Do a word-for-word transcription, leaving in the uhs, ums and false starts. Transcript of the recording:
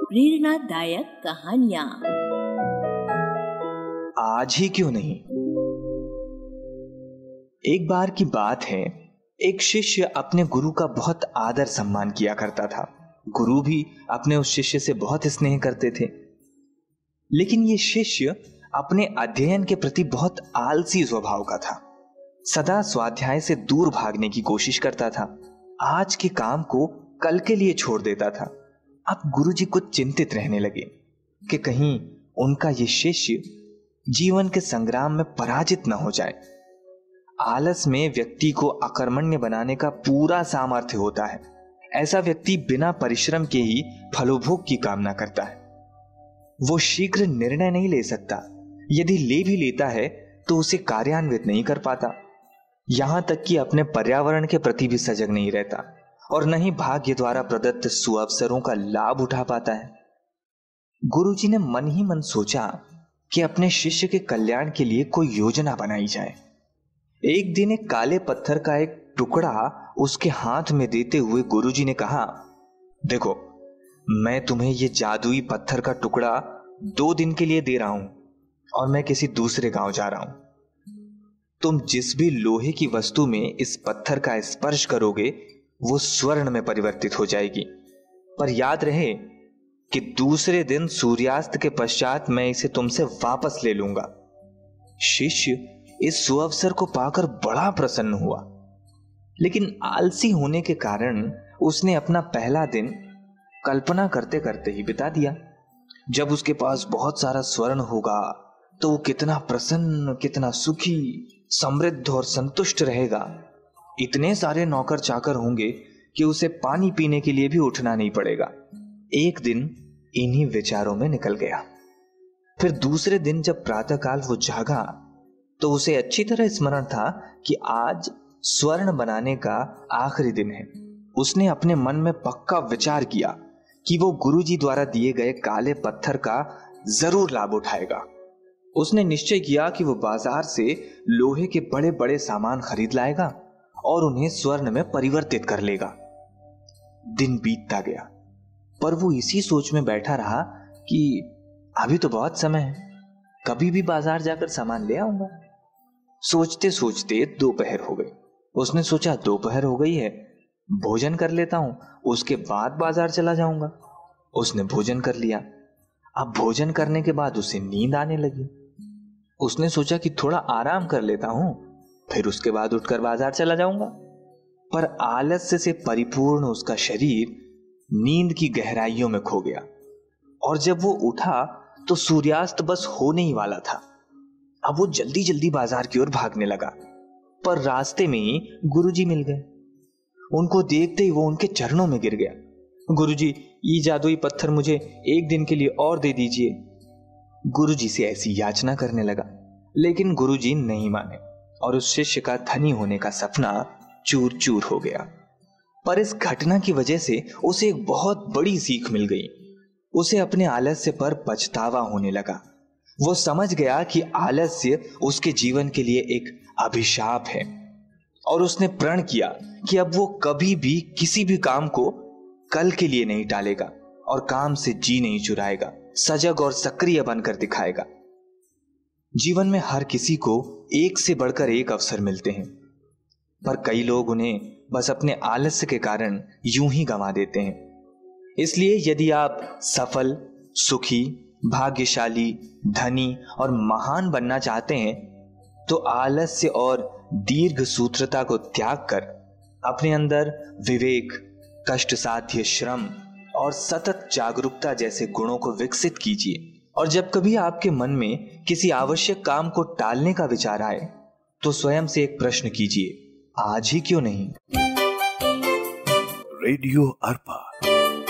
प्रेरणादायक कहानियाँ। आज ही क्यों नहीं। एक बार की बात है, एक शिष्य अपने गुरु का बहुत आदर सम्मान किया करता था। गुरु भी अपने उस शिष्य से बहुत स्नेह करते थे। लेकिन ये शिष्य अपने अध्ययन के प्रति बहुत आलसी स्वभाव का था। सदा स्वाध्याय से दूर भागने की कोशिश करता था। आज के काम को कल के लिए छोड़ देता था। अब गुरुजी कुछ चिंतित रहने लगे कि कहीं उनका ये शिष्य जीवन के संग्राम में पराजित न हो जाए। आलस में व्यक्ति को अकर्मण्य बनाने का पूरा सामर्थ्य होता है। ऐसा व्यक्ति बिना परिश्रम के ही फलोभोग की कामना करता है। वो शीघ्र निर्णय नहीं ले सकता। यदि ले भी लेता है तो उसे कार्यान्वित नहीं कर पाता। यहां तक कि अपने पर्यावरण के प्रति भी सजग नहीं रहता और न ही भाग्य द्वारा प्रदत्त सुअवसरों का लाभ उठा पाता है। गुरुजी ने मन ही मन सोचा कि अपने शिष्य के कल्याण के लिए कोई योजना बनाई जाए। एक दिन एक काले पत्थर का एक टुकड़ा उसके हाथ में देते हुए गुरुजी ने कहा, देखो, मैं तुम्हें यह जादुई पत्थर का टुकड़ा दो दिन के लिए दे रहा हूं और मैं किसी दूसरे गांव जा रहा हूं। तुम जिस भी लोहे की वस्तु में इस पत्थर का स्पर्श करोगे वो स्वर्ण में परिवर्तित हो जाएगी। पर याद रहे कि दूसरे दिन सूर्यास्त के पश्चात मैं इसे तुमसे वापस ले लूंगा। शिष्य इस सुअवसर को पाकर बड़ा प्रसन्न हुआ, लेकिन आलसी होने के कारण उसने अपना पहला दिन कल्पना करते करते ही बिता दिया। जब उसके पास बहुत सारा स्वर्ण होगा तो वो कितना प्रसन्न, कितना सुखी, समृद्ध और संतुष्ट रहेगा। इतने सारे नौकर चाकर होंगे कि उसे पानी पीने के लिए भी उठना नहीं पड़ेगा। एक दिन इन्हीं विचारों में निकल गया। फिर दूसरे दिन जब प्रातःकाल वो जागा तो उसे अच्छी तरह स्मरण था कि आज स्वर्ण बनाने का आखिरी दिन है। उसने अपने मन में पक्का विचार किया कि वो गुरुजी द्वारा दिए गए काले पत्थर का जरूर लाभ उठाएगा। उसने निश्चय किया कि वो बाजार से लोहे के बड़े बड़े सामान खरीद लाएगा और उन्हें स्वर्ण में परिवर्तित कर लेगा। दिन बीतता गया, पर वो इसी सोच में बैठा रहा कि अभी तो बहुत समय है, कभी भी बाजार जाकर सामान ले आऊंगा। सोचते सोचते दोपहर हो गई। उसने सोचा दोपहर हो गई है, भोजन कर लेता हूं, उसके बाद बाजार चला जाऊंगा। उसने भोजन कर लिया। अब भोजन करने के बाद उसे नींद आने लगी। उसने सोचा कि थोड़ा आराम कर लेता हूं, फिर उसके बाद उठकर बाजार चला जाऊंगा। पर आलस्य से परिपूर्ण उसका शरीर नींद की गहराइयों में खो गया और जब वो उठा तो सूर्यास्त बस होने ही वाला था। अब वो जल्दी जल्दी बाजार की ओर भागने लगा, पर रास्ते में ही गुरुजी मिल गए। उनको देखते ही वो उनके चरणों में गिर गया। गुरुजी, ये जादुई पत्थर मुझे एक दिन के लिए और दे दीजिए। गुरुजी से ऐसी याचना करने लगा, लेकिन गुरुजी नहीं माने और उस शिष्य का धनी होने का सपना चूर चूर हो गया। पर इस घटना की वजह से उसे एक बहुत बड़ी सीख मिल गई। उसे अपने आलस्य पर पछतावा होने लगा। वो समझ गया कि आलस्य उसके जीवन के लिए एक अभिशाप है और उसने प्रण किया कि अब वो कभी भी किसी भी काम को कल के लिए नहीं टालेगा और काम से जी नहीं चुराएगा, सजग और सक्रिय बनकर दिखाएगा। जीवन में हर किसी को एक से बढ़कर एक अवसर मिलते हैं, पर कई लोग उन्हें बस अपने आलस्य के कारण यूं ही गंवा देते हैं। इसलिए यदि आप सफल, सुखी, भाग्यशाली, धनी और महान बनना चाहते हैं तो आलस्य और दीर्घ सूत्रता को त्याग कर अपने अंदर विवेक, कष्ट साध्य श्रम और सतत जागरूकता जैसे गुणों को विकसित कीजिए। और जब कभी आपके मन में किसी आवश्यक काम को टालने का विचार आए तो स्वयं से एक प्रश्न कीजिए, आज ही क्यों नहीं। रेडियो अर्पा।